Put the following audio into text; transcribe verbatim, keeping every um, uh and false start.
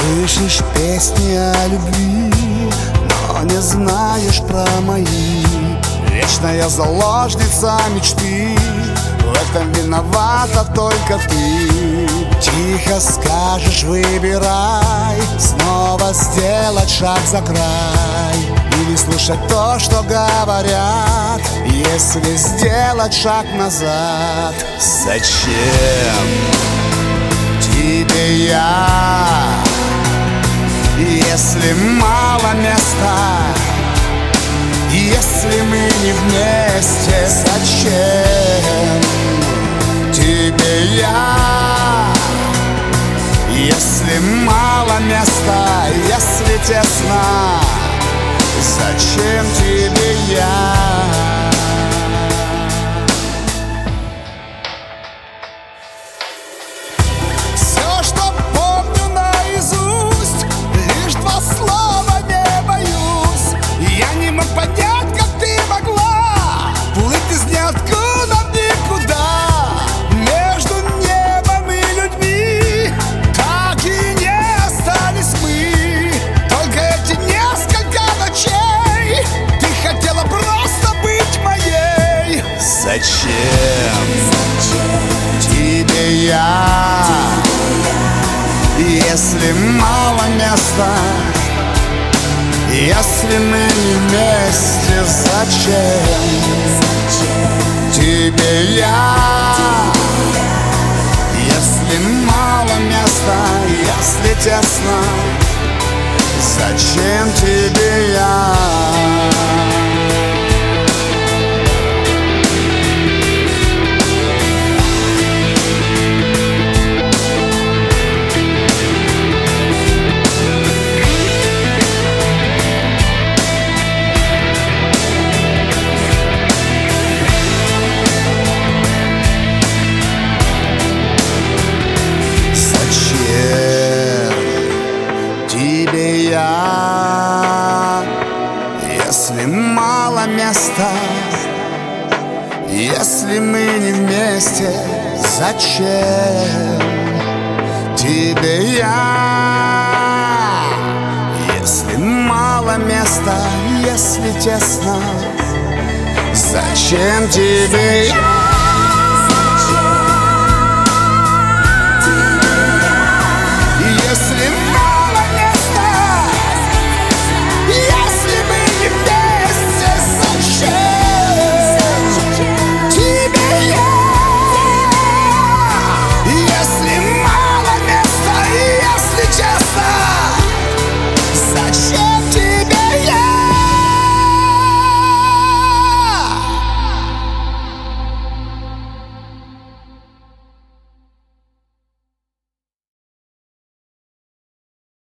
Слышишь песни о любви, но не знаешь про мои. Вечная заложница мечты, в этом виновата только ты. Тихо скажешь: выбирай, снова сделать шаг за край, или слушать то, что говорят, если сделать шаг назад. Зачем тебе я, если мало места? Если мы не вместе, зачем тебе я? Если мало места, если тесно, зачем тебе я? Все, что помню наизусть, лишь два слова: не боюсь. Я не мог понять, как ты могла плыть из ниоткуда в никуда. Между небом и людьми так и не остались мы. Только эти несколько ночей ты хотела просто быть моей. Зачем тебе я, если мало места? Если мы не вместе, зачем тебе я? Если мало места, если тесно, зачем тебе я? Тебе я, если мало места? Если мы не вместе, зачем тебе я? Если мало места, если тесно, зачем тебе я?